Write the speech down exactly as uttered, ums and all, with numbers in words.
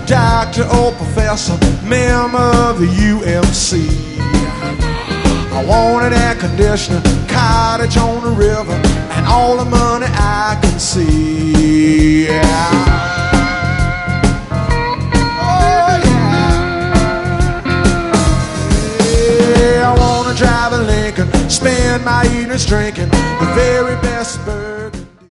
doctor or professor, member of the U M C. I want an air conditioner, cottage on the river, and all the money I can see. Yeah. Oh yeah. Yeah, I wanna drive a Lincoln, spend my evenings drinking the very best burger.